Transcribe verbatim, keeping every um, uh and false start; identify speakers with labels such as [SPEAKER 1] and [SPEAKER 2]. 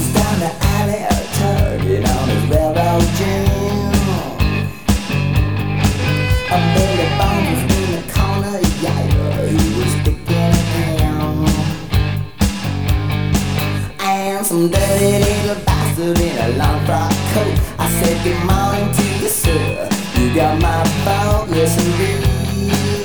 [SPEAKER 1] down the alley, tugging on his railroad jam. A Billy Bones was in the corner, yeah, he was sticking it down. And some dirty little bastard in a long frock coat, I said good morning to you, sir. You got my phone, listen, read.